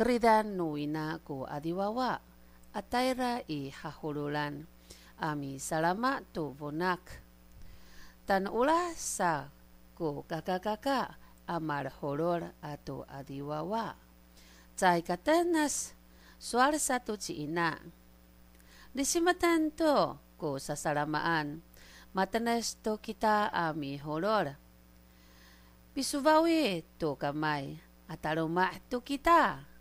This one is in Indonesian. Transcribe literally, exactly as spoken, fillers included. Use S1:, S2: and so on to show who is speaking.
S1: keridan nuina ku adiwawa atayra i hahululan ami salama tu vonak tan ulah sa ku kakakaka amar horor atau adiwawa cai katanas suar satu ciina disimatan to ku sasalamaan matanas to kita ami horor pisubawi to kamay atarumah to kita